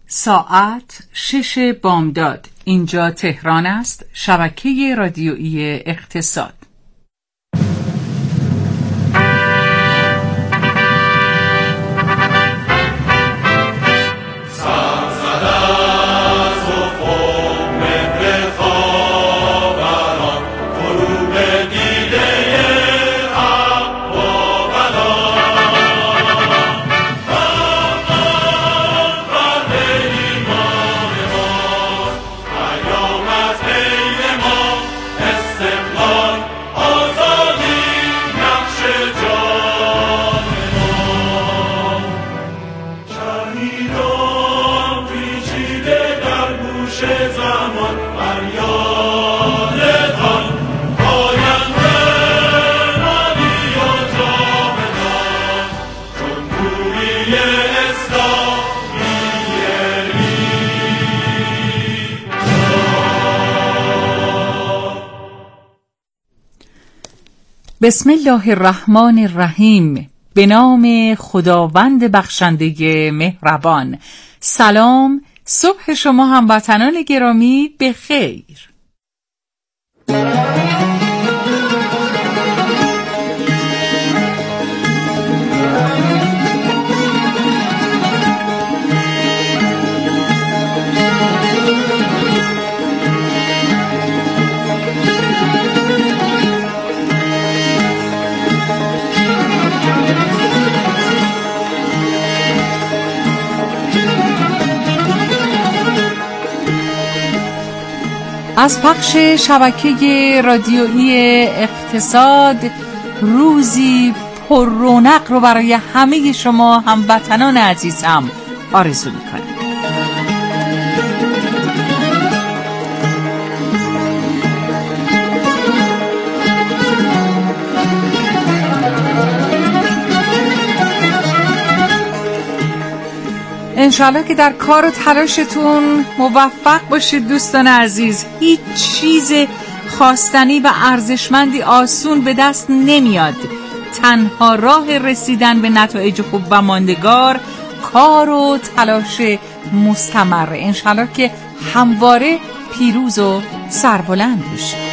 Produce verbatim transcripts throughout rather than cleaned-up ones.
ساعت شش بامداد. اینجا تهران است. شبکه رادیویی اقتصاد. بسم الله الرحمن الرحیم. به نام خداوند بخشنده مهربان. سلام، صبح شما هموطنان گرامی بخیر. از پخش شبکه رادیویی اقتصاد روزی پر رونق رو برای همه شما هموطنان عزیزم آرزو می‌کنم. انشالله که در کار و تلاشتون موفق باشید دوستان عزیز. هیچ چیز خواستنی و ارزشمندی آسون به دست نمیاد. تنها راه رسیدن به نتایج خوب و ماندگار کار و تلاش مستمر. انشالله که همواره پیروز و سربلند باشید.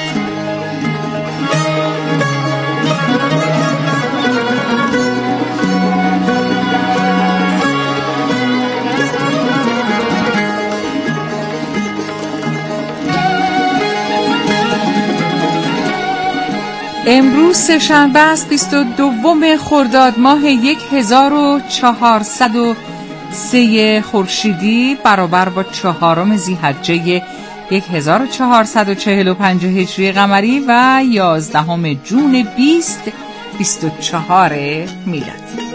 امروز سه‌شنبه است، بیست و دوم خرداد ماه هزار و چهارصد و سه خورشیدی برابر با چهارم ذی‌حجه هزار و چهارصد و چهل و پنج هجری قمری و یازدهم جون بیست بیست و چهار میلادی.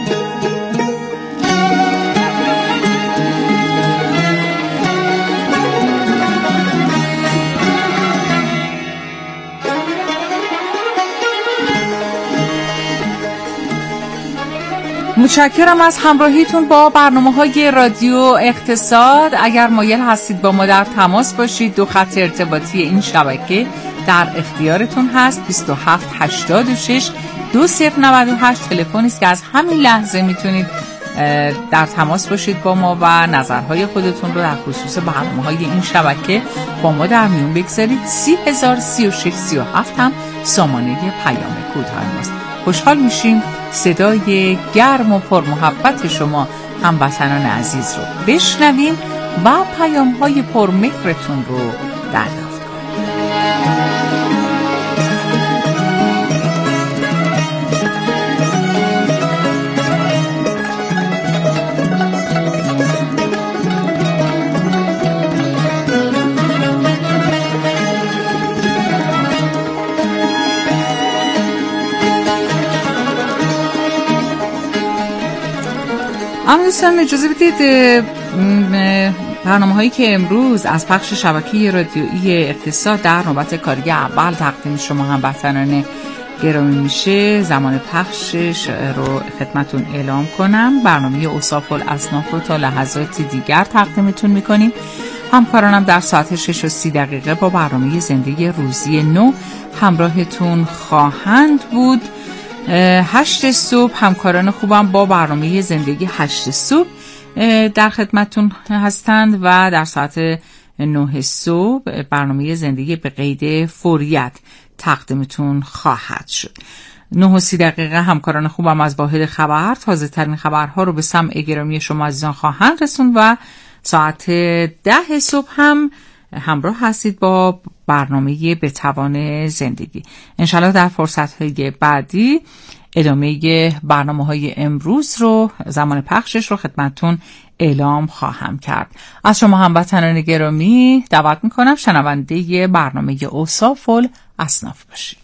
متشکرم از همراهیتون با برنامه‌های رادیو اقتصاد. اگر مایل هستید با ما در تماس باشید، دو خط ارتباطی این شبکه در اختیارتون هست. بیست و هفت هشتاد و شش دو صفر نود و هشت تلفنی است که از همین لحظه میتونید در تماس باشید با ما و نظرهای خودتون رو در خصوص برنامه‌های این شبکه با ما در میون بگذارید. سی هزار سی و شش سی و هفت هم سامانه پیام کوتاه ماست. خوشحال میشیم صدای گرم و پرمحبت شما هموطنان عزیز رو بشنویم و پیام‌های پرمهرتون رو دریافت کنیم. اما دوستان اجازه بدید برنامه هایی که امروز از پخش شبکه رادیویی اقتصاد در نوبت کاری اول تقدیم شما هموطنان گرامی میشه، زمان پخشش رو خدمتون اعلام کنم. برنامه اوصاف الاصناف رو تا لحظات دیگر تقدیمتون میکنیم. همکارانم در ساعت شش و سی دقیقه با برنامه زندگی روزی نو همراهتون خواهند بود. هشت صبح همکاران خوبم با برنامه زندگی هشت صبح در خدمتون هستند و در ساعت نه صبح برنامه زندگی به قید فوریت تقدیمتون خواهد شد. نه و سی دقیقه همکاران خوبم از واحد خبر تازه ترین خبرها رو به سمع گرامی شما عزیزان خواهند رسوند و ساعت ده صبح هم همراه هستید با برنامه به توان زندگی. انشالله در فرصت‌های بعدی ادامه برنامه‌های امروز رو، زمان پخشش رو خدمتتون اعلام خواهم کرد. از شما هموطنان گرامی دعوت میکنم شنونده برنامه اوصاف الاصناف باشید.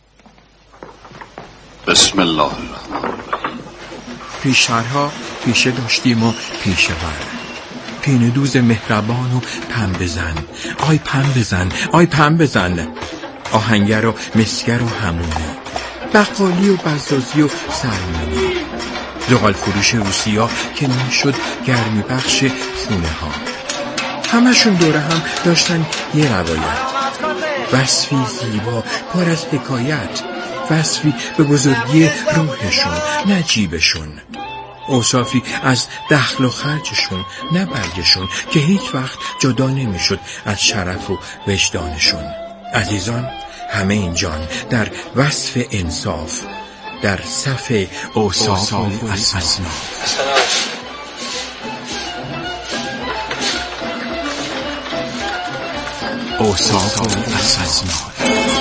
بسم الله الرحمن الرحیم. پیشترها پیشه داشتیم و پیشه ور، پینه دوز مهربان و پم بزن، آی پم بزن، آی پم بزن، آهنگر و مسگر و همونه، بقالی و بزازی و سرمونی، زغال فروش روسیا که نشد گرمی بخش خونه ها. همشون دوره هم داشتن یه روایت، وصفی زیبا پر از حکایت، وصفی به بزرگی روحشون نه جیبشون، اوصافی از دخل و خرجشون نه برگشون که هیچ وقت جدا نمیشد از شرف و وجدانشون. عزیزان، همه اینجان در وصف انصاف، در صف اوصاف الاصناف. اوصاف الاصناف.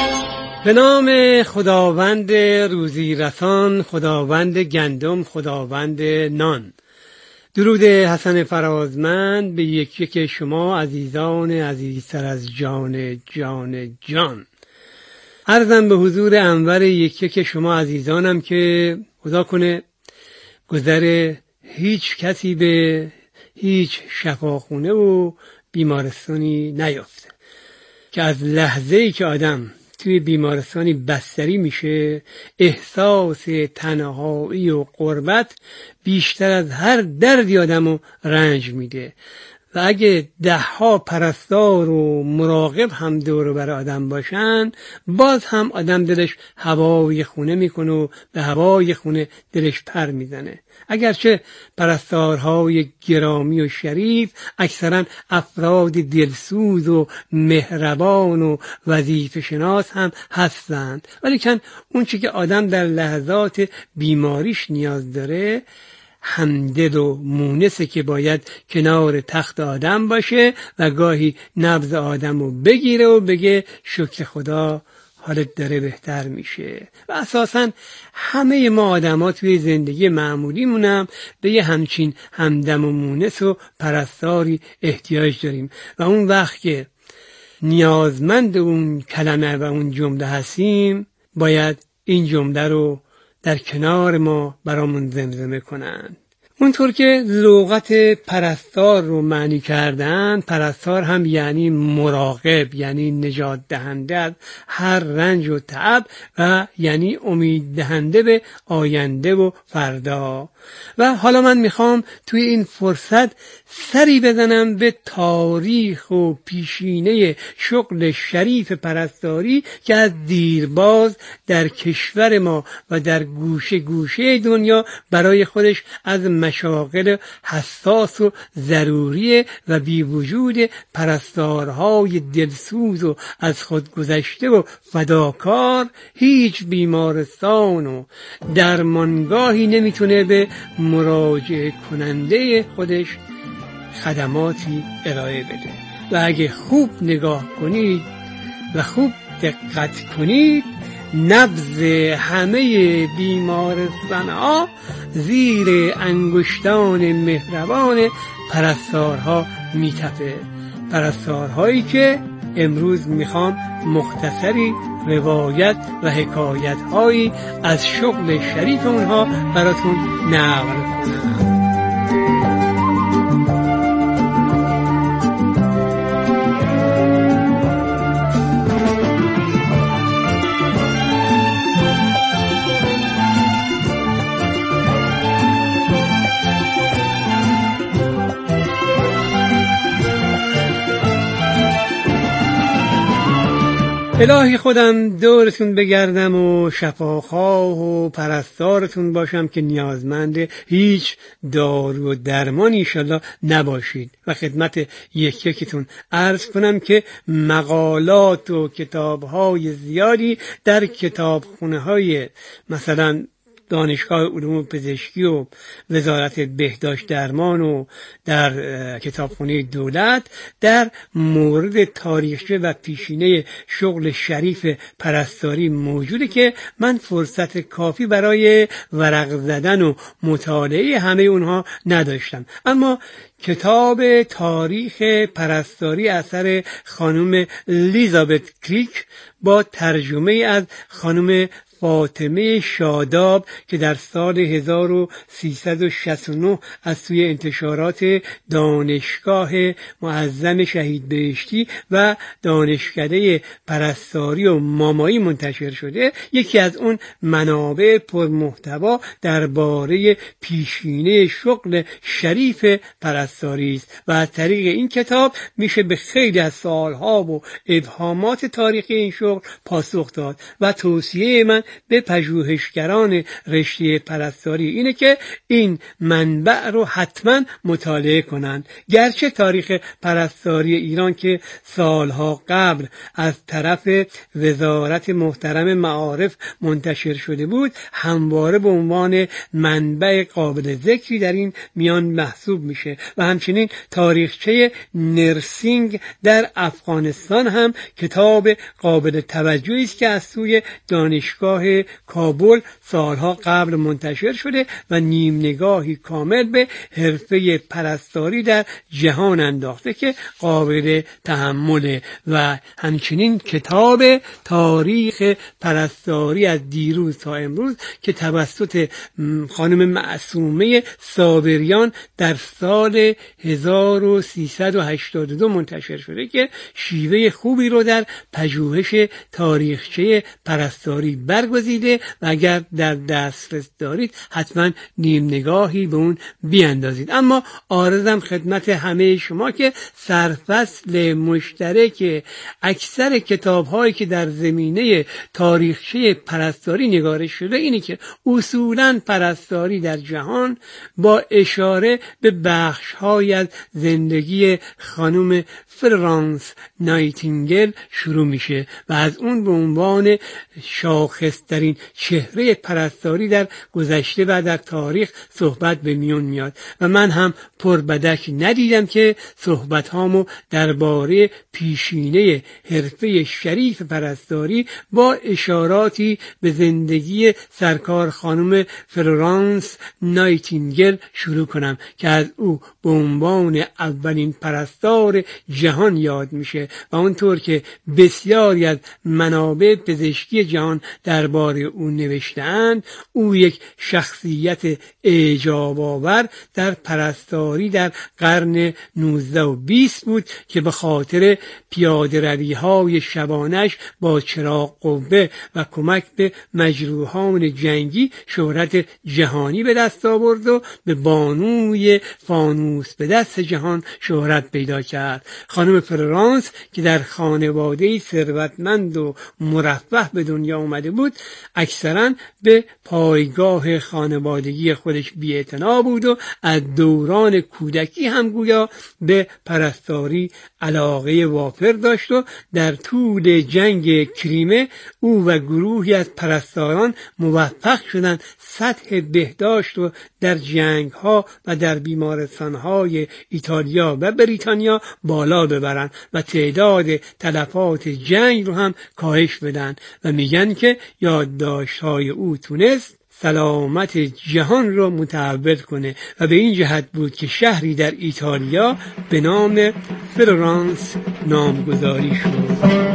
به نام خداوند روزی رسان، خداوند گندم، خداوند نان. درود حسن فرازمند به یک یک شما عزیزان عزیزتر از جان جان جان. عرضم به حضور انور یک یک شما عزیزانم که خدا کنه گذر هیچ کسی به هیچ شفاخونه و بیمارستانی نیفته، که از لحظه‌ای که آدم توی بیمارستانی بستری میشه احساس تنهایی و غربت بیشتر از هر دردی آدمو رنج میده و اگه ده ها پرستار و مراقب هم دور بر آدم باشن باز هم آدم دلش هوای خونه میکنه و به هوای خونه دلش پر میزنه. اگرچه پرستارهای گرامی و شریف اکثرا افراد دلسوز و مهربان و وظیفه شناس هم هستند، ولی کن اون چی که آدم در لحظات بیماریش نیاز داره همدل و مونسه که باید کنار تخت آدم باشه و گاهی نبض آدم رو بگیره و بگه شکر خدا حالت داره بهتر میشه. و اساساً همه ما آدم ها توی زندگی معمولی مونم به یه همچین همدم و مونس و پرستاری احتیاج داریم و اون وقت که نیازمند اون کلمه و اون جمله هستیم باید این جمله رو در کنار ما برامون زمزمه کنن. اونطور که لغت پرستار رو معنی کردن، پرستار هم یعنی مراقب، یعنی نجات دهنده از هر رنج و تعب و یعنی امید دهنده به آینده و فردا. و حالا من میخوام توی این فرصت سری بزنم به تاریخ و پیشینه شغل شریف پرستاری که از دیرباز در کشور ما و در گوشه گوشه دنیا برای خودش از مشاغل حساس و ضروری و بی وجود پرستارهای دلسوز و از خود گذشته و فداکار هیچ بیمارستان و درمانگاهی نمیتونه به مراجعه کننده خودش خدماتی ارائه بده. و اگه خوب نگاه کنید و خوب دقت کنید نبض همه بیمارستان‌ها زیر انگشتان مهربان پرستارها میتپه. پرستارهایی که امروز میخوام مختصری روایت و حکایت هایی از شغل شریف اونها براتون نقل کنم. الهی خودم دورتون بگردم و شفاخواه و پرستارتون باشم که نیازمند هیچ دارو و درمان ایشالله نباشید و خدمت یک یکیتون عرض کنم که مقالات و کتابهای زیادی در کتابخونه های مثلا دانشگاه علوم پزشکی و وزارت بهداشت درمان و در کتابخانه دولت در مورد تاریخچه و پیشینه شغل شریف پرستاری موجوده که من فرصت کافی برای ورق زدن و مطالعه همه اونها نداشتم. اما کتاب تاریخ پرستاری اثر خانم الیزابت کریک با ترجمه از خانم فاطمه شاداب که در سال هزار و سیصد و شصت و نه از سوی انتشارات دانشگاه معظم شهید بهشتی و دانشکده پرستاری و مامایی منتشر شده، یکی از اون منابع پرمحتوا درباره پیشینه شغل شریف پرستاری است و از طریق این کتاب میشه به خیلی از سوالها و ابهامات تاریخی این شغل پاسخ داد و توصیه من به پژوهشگران رشته پرستاری اینه که این منبع رو حتما مطالعه کنند. گرچه تاریخ پرستاری ایران که سالها قبل از طرف وزارت محترم معارف منتشر شده بود، همواره به عنوان منبع قابل ذکری در این میان محسوب میشه و همچنین تاریخچه نرسینگ در افغانستان هم کتاب قابل توجهی است که از سوی دانشگاه کابل سالها قبل منتشر شده و نیم نگاهی کامل به حرفه پرستاری در جهان انداخته که قابل تحمله و همچنین کتاب تاریخ پرستاری از دیروز تا امروز که توسط خانم معصومه صابریان در سال هزار و سیصد و هشتاد و دو منتشر شده که شیوه خوبی رو در پژوهش تاریخچه پرستاری برگزیده و اگر در دسترس دارید حتما نیم نگاهی به اون بیاندازید. اما عارضم خدمت همه شما که سرفصل مشترک اکثر کتاب‌هایی که در زمینه تاریخچه پرستاری نگارش شده اینه که اصولاً پرستاری در جهان با اشاره به بخش‌هایی از زندگی خانم فلورانس نایتینگل شروع میشه و از اون به عنوان شاخصترین چهره پرستاری در گذشته و در تاریخ صحبت به میون میاد و من هم پربدک ندیدم که صحبت هامو درباره پیشینه حرفه شریف پرستاری با اشاراتی به زندگی سرکار خانم فلورانس نایتینگل شروع کنم که از او به عنوان اولین پرستار جهان یاد میشه و اونطور که بسیاری از منابع پزشکی جهان درباره او نوشته‌اند، او یک شخصیت اعجاب آور در پرستاری در قرن نوزده و بیست بود که به خاطر پیاده‌روی‌های شبانش با چراغ قوه و کمک به مجروحان جنگی شهرت جهانی به دست آورد و به بانوی فانوس به دست جهان شهرت پیدا کرد. خانم فلورانس که در خانواده‌ای ثروتمند و مرفه به دنیا آمده بود، اکثراً به پایگاه خانوادگی خودش بی‌اعتنا بود و از دوران کودکی هم گویا به پرستاری علاقه وافر داشت و در طول جنگ کریمه او و گروهی از پرستاران موفق شدند سطح بهداشت و در جنگ‌ها و در بیمارستان‌های ایتالیا و بریتانیا بالا ببرند و تعداد تلفات جنگ رو هم کاهش بدن و میگن که یادداشت‌های او تونست سلامت جهان رو متحول کنه و به این جهت بود که شهری در ایتالیا به نام فلورانس نامگذاری شد.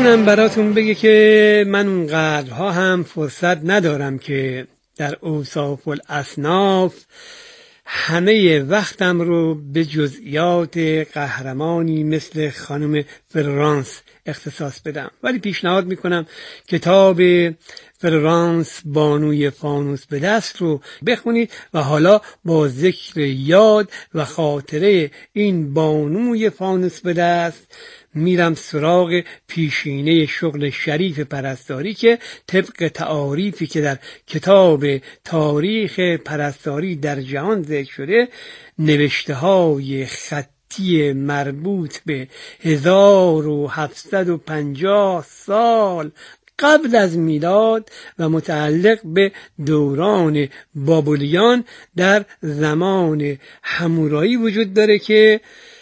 زبانم براتون بگه که من اونقدرها هم فرصت ندارم که در اوصاف الاصناف همه وقتم رو به جزئیات قهرمانی مثل خانم فلورانس اختصاص بدم، ولی پیشنهاد میکنم کتاب فلورانس بانوی فانوس به دست رو بخونید و حالا با ذکر یاد و خاطره این بانوی فانوس به دست میرم سراغ پیشینه شغل شریف پرستاری که طبق تعاریفی که در کتاب تاریخ پرستاری در جهان ذکر شده، نوشته های خطی مربوط به هزار و هفتصد و پنجاه سال قبل از میلاد و متعلق به دوران بابلیان در زمان حمورایی وجود داره که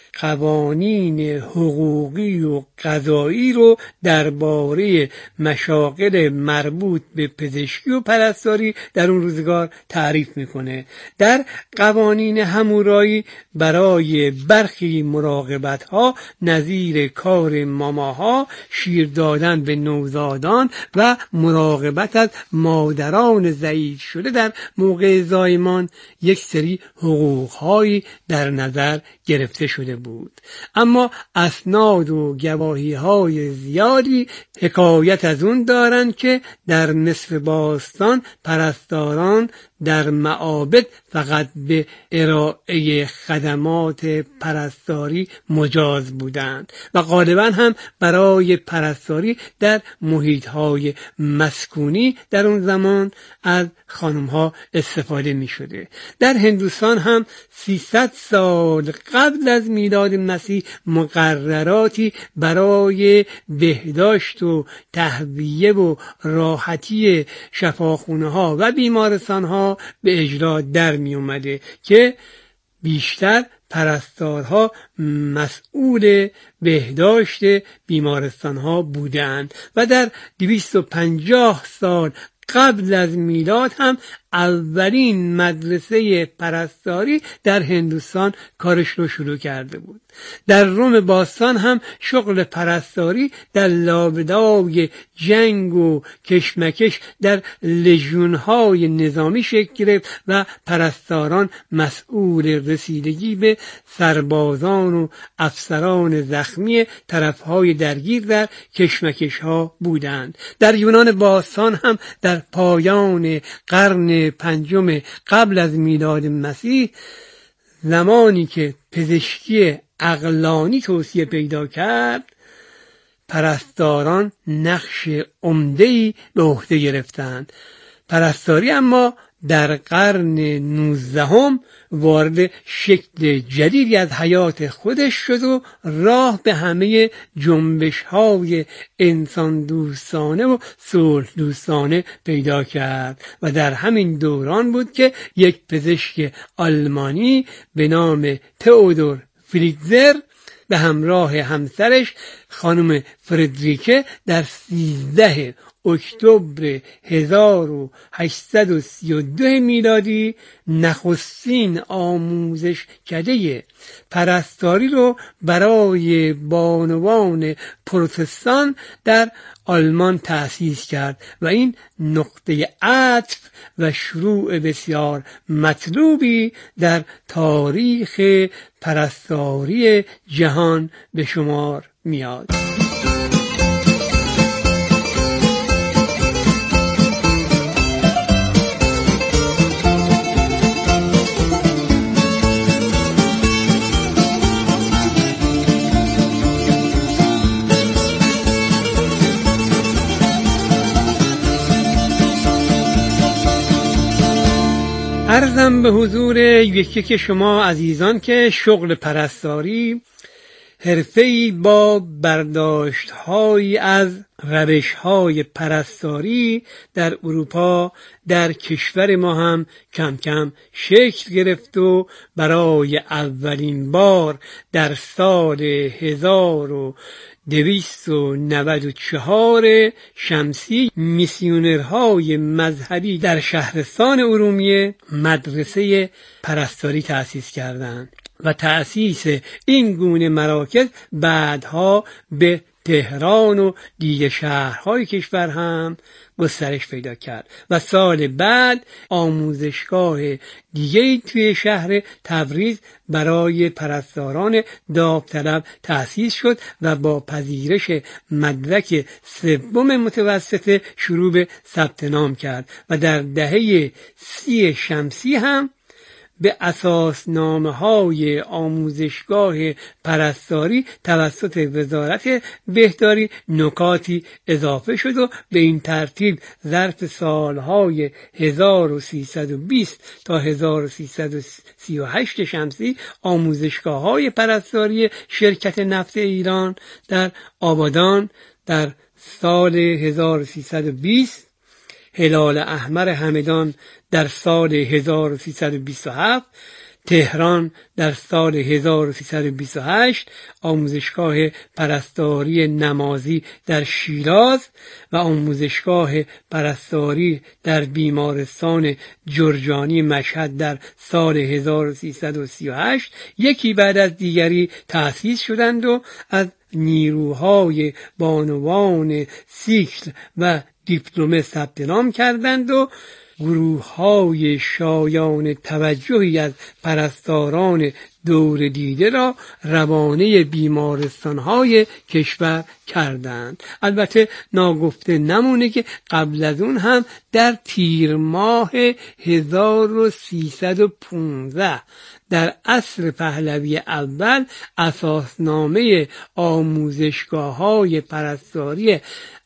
قوانین حقوقی و قضایی رو درباره مشاغل مربوط به پزشکی و پرستاری در اون روزگار تعریف میکنه. در قوانین حمورایی برای برخی مراقبت‌ها نظیر کار ماماها، شیر دادن به نوزادان و مراقبت از مادران ضعیف شده در موقع زایمان یک سری حقوق‌هایی در نظر گرفته شده بود. اما اسناد و گواهی های زیادی حکایت از اون دارند که در مصر باستان پرستاران در معابد فقط به ارائه خدمات پرستاری مجاز بودند و غالبا هم برای پرستاری در محیط‌های مسکونی در اون زمان از خانم‌ها استفاده می‌شده. در هندوستان هم سیصد سال قبل از میلاد مسیح مقرراتی برای بهداشت و تهویه و راحتی شفاخانه‌ها و بیمارستان‌ها به اجرا در می اومده که بیشتر پرستارها مسئول بهداشت بیمارستان‌ها بودند و در دویست و پنجاه سال قبل از میلاد هم اولین مدرسه پرستاری در هندوستان کارش رو شروع کرده بود. در روم باستان هم شغل پرستاری در لابدای جنگ و کشمکش در لژیون‌های نظامی شکل گرفت و پرستاران مسئول رسیدگی به سربازان و افسران زخمی طرف‌های درگیر در کشمکش‌ها بودند. در یونان باستان هم در پایان قرن پنجم قبل از میلاد مسیح، زمانی که پزشکی عقلانی توسعه پیدا کرد، پرستاران نقش عمده‌ای به عهده گرفتند. پرستاری اما در قرن نوزدهم وارد شکل جدیدی از حیات خودش شد و راه به همه جنبش‌های انسان دوستانه و صلح دوستانه پیدا کرد و در همین دوران بود که یک پزشک آلمانی به نام تئودور فریتزر به همراه همسرش خانم فردریکه در سیزده اکتبر هزار و هشتصد و سی و دو میلادی نخستین آموزش کده پرستاری رو برای بانوان پروتستان در آلمان تأسیس کرد و این نقطه عطف و شروع بسیار مطلوبی در تاریخ پرستاری جهان به شمار میاد. عرضم به حضور یکی که شما عزیزان که شغل پرستاری حرفه‌ای با برداشت‌هایی از روش‌های پرستاری در اروپا در کشور ما هم کم کم شکل گرفت و برای اولین بار در سال هزار و دویست و نود و چهار شمسی میسیونرهای مذهبی در شهرستان ارومیه مدرسه پرستاری تأسیس کردند و تأسیس این گونه مراکز بعدها به تهران و دیگه شهرهای کشور هم گسترش پیدا کرد و سال بعد آموزشگاه دیگه توی شهر تبریز برای پرستاران داوطلب تأسیس شد و با پذیرش مدرک سوم متوسطه شروع به ثبت نام کرد و در دهه سی شمسی هم به اساسنامه‌های آموزشگاه پرستاری توسط وزارت بهداری نکاتی اضافه شد و به این ترتیب ظرف سالهای هزار و سیصد و بیست تا هزار و سیصد و سی و هشت شمسی آموزشگاه‌های پرستاری شرکت نفت ایران در آبادان، در سال هزار و سیصد و بیست هلال احمر همدان در سال هزار و سیصد و بیست و هفت، تهران در سال هزار و سیصد و بیست و هشت، آموزشگاه پرستاری نمازی در شیراز و آموزشگاه پرستاری در بیمارستان جرجانی مشهد در سال هزار و سیصد و سی و هشت یکی بعد از دیگری تأسیس شدند و از نیروهای بانوان سیکل و دیپلم ثبت نام کردند و گروه های شایان توجهی از پرستاران دور دیده را روانه بیمارستان های کشور کردند. البته ناگفته نمونه که قبل از اون هم در تیر ماه هزار و سیصد و پانزده در عصر پهلوی اول اساسنامه آموزشگاه های پرستاری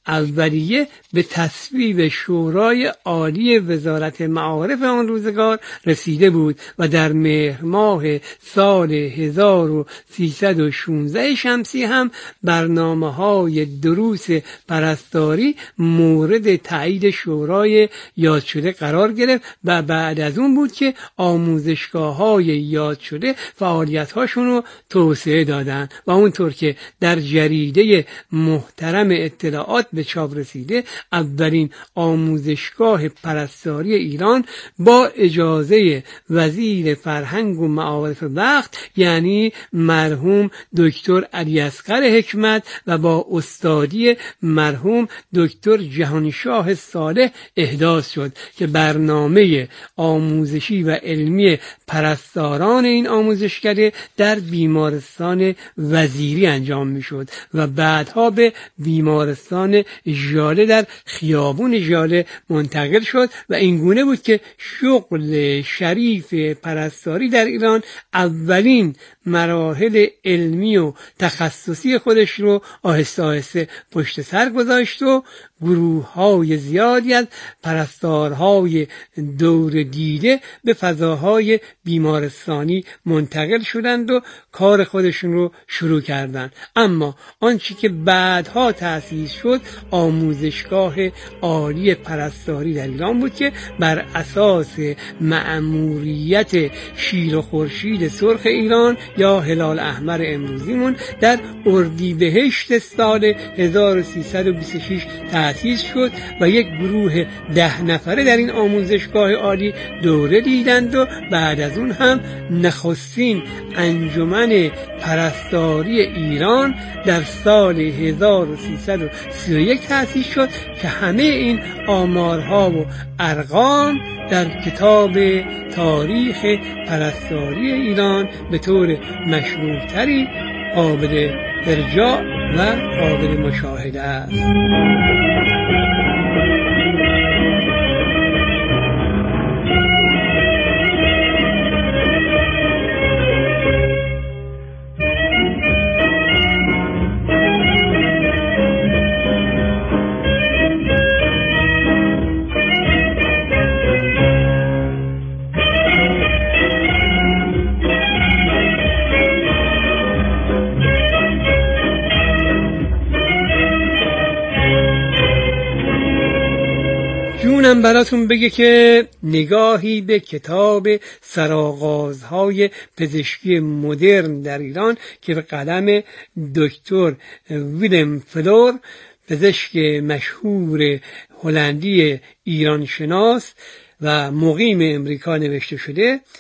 اولیه به تصویب شورای عالی وزارت معارف آن روزگار رسیده بود و در مهر ماه سال هزار و سیصد و شانزده شمسی هم برنامه‌های دروس پرستاری مورد تایید شورای یاد شده قرار گرفت و بعد از اون بود که آموزشگاه‌های یاد شده فعالیت‌هاشون رو توسعه دادن و اونطور که در جریده محترم اطلاعات به چاپ رسیده اولین آموزشگاه پرستاری ایران با اجازه وزیر فرهنگ و معارف وقت یعنی مرحوم دکتر علی اصغر حکمت و با استادی مرحوم دکتر جهانشاه صالح احداث شد که برنامه آموزشی و علمی پرستاران این آموزشکده در بیمارستان وزیری انجام می شد و بعدها به بیمارستان ژاله در خیابون ژاله منتقل شد و این گونه بود که شغل شریف پرستاری در ایران اولین مراحل علمی و تخصصی خودش رو آهسته آهسته پشت سر گذاشت و گروه های زیادی از پرستارهای دور دیده به فضاهای بیمارستانی منتقل شدند و کار خودشون رو شروع کردند. اما آنچه که بعدها تأسیس شد آموزشگاه عالی پرستاری در ایران بود که بر اساس مأموریت شیر و خورشید سرخ ایران یا هلال احمر امروزیمون در اردیبهشت سال هزار و سیصد و بیست و شش تأسیس شد و یک گروه ده نفره در این آموزشگاه عالی دوره دیدند و بعد از اون هم نخستین انجمن پرستاری ایران در سال هزار و سیصد و سی و یک تأسیس شد که همه این آمارها و ارقام در کتاب تاریخ پرستاری ایران به طور مشروح‌تری قابل ارجاع و قابل مشاهده است. جونم براتون بگه که نگاهی به کتاب سرآغازهای پزشکی مدرن در ایران که به قلم دکتر ویلم فلور پزشک مشهور هلندی ایران شناس و مقیم امریکا نوشته شده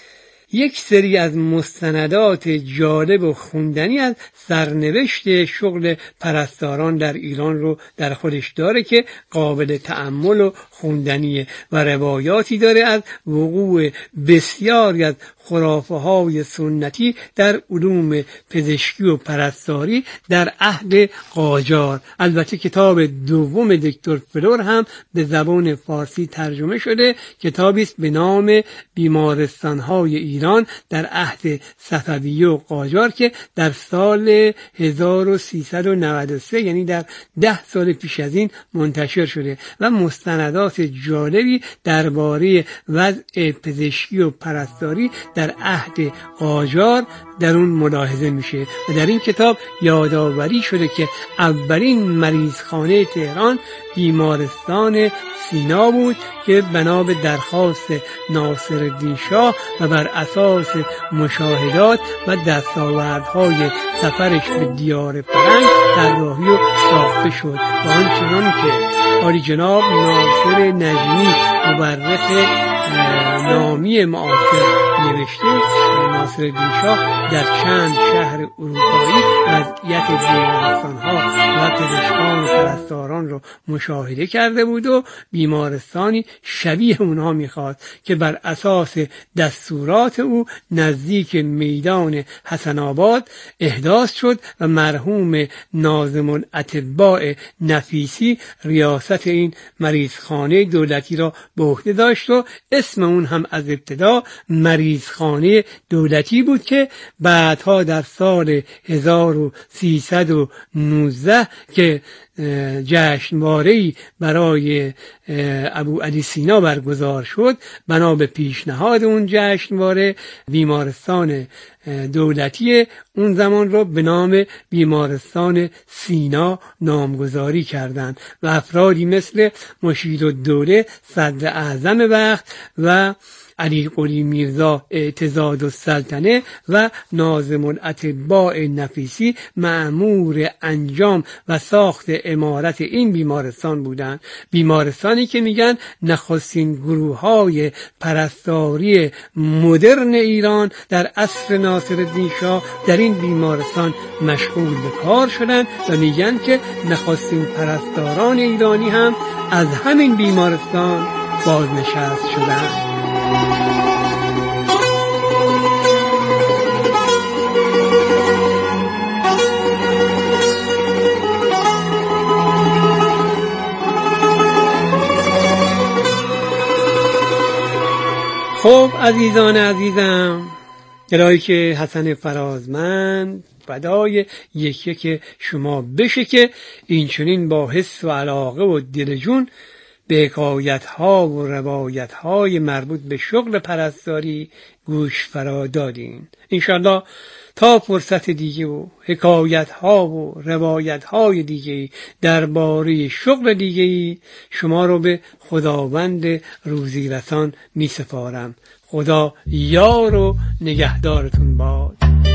یک سری از مستندات جالب و خوندنی از سرنوشت شغل پرستاران در ایران رو در خودش داره که قابل تأمل و خوندنیه و روایاتی داره از وقوع بسیاری از خرافه های سنتی در علوم پزشکی و پرستاری در عهد قاجار. البته کتاب دوم دکتر فلور هم به زبان فارسی ترجمه شده، کتابی است به نام بیمارستان‌های ایران در عهد صفویه و قاجار که در سال هزار و سیصد و نود و سه یعنی در ده سال پیش از این منتشر شده و مستندات جالبی درباره وضع پزشکی و پرستاری در عهد قاجار در اون ملاحظه میشه و در این کتاب یادآوری شده که اولین مریضخانه تهران بیمارستان سینا بود که بنا به درخواست ناصرالدین شاه و بر اساس مشاهدات و دستاوردهای سفرش به دیار فرنگ طراحی و ساخته شد و آنچنان که عالی جناب ناصر نجمی مورخ نامی معاصر نوشته، ناصرالدین شاه در چند شهر اروپایی وضعیت بیمارستان‌ها و پزشکان و پرستاران رو مشاهده کرده بود و بیمارستانی شبیه اونها میخواست که بر اساس دستورات او نزدیک میدان حسن آباد احداث شد و مرحوم ناظم الاطباء نفیسی ریاست این مریضخانه دولتی را به عهده داشت و اسم اون هم از ابتدا مریضخانه دولتی بود که بعدها در سال هزار و سیصد و نوزده که جشنواره‌ای برای ابو علی سینا برگزار شد، بنا به پیشنهاد اون جشنواره بیمارستان دولتی اون زمان رو به نام بیمارستان سینا نامگذاری کردند و افرادی مثل مشیرالدوله صدر اعظم وقت و علی قلی میرزا اعتزاد السلطنه و ناظم الاطباء نفیسی مأمور انجام و ساخت عمارت این بیمارستان بودند. بیمارستانی که میگن نخستین گروه‌های پرستاری مدرن ایران در عصر ناصرالدین شاه در این بیمارستان مشغول به کار شدند و میگن که نخستین پرستاران ایرانی هم از همین بیمارستان بازنشست شدند. خب عزیزان عزیزم، الهی که حسن فرازمند فدای یکی که شما بشه که این چنین با حس و علاقه و دل جون به حکایت ها و روایت های مربوط به شغل پرستاری گوش فرا دادین. انشالله تا فرصت دیگه و حکایت ها و روایت های دیگه درباره شغل دیگه شما رو به خداوند روزی رسان می سپارم. خدا یار و نگهدارتون باد.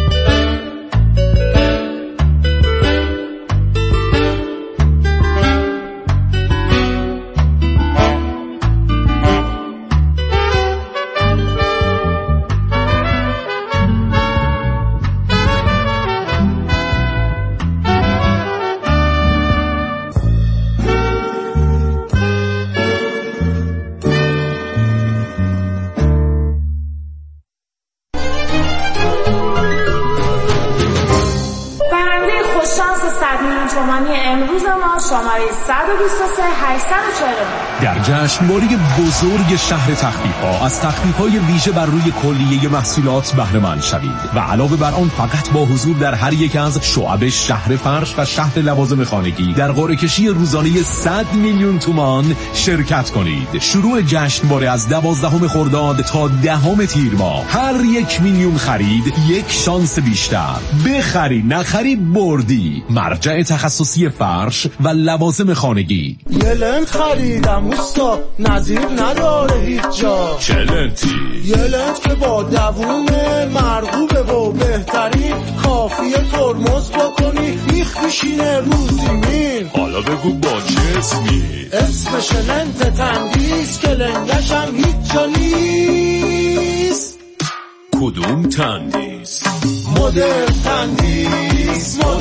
شماره صد و بیست و سه هشتصد و چهل و نه در جشنواره بزرگ شهر تخفیف‌ها از تخفیف‌های ویژه بر روی کلیه محصولات بهره مند شوید و علاوه بر آن فقط با حضور در هر یک از شعب شهر فرش و شهر لوازم خانگی در قرعه کشی روزانه صد میلیون تومان شرکت کنید. شروع جشنواره از دوازدهم خرداد تا دهم تیر ماه. هر یک میلیون خرید یک شانس بیشتر. بخری نخری بردی. مرجع تخصصی فرش و لوازم خانگی. یه لنت خریدم اوستا، نظیر نداره هیچ جا. چه لنتی؟ یه لنت که با دووم مرغوبه و بهترین، کافیه ترمز بکنی میخ میشینه رو زمین. حالا بگو با چه اسمی؟ اسمش لنت تندیس که لنگش هم هیچ جا نیست. کدوم تندیس؟ مدل تندیس.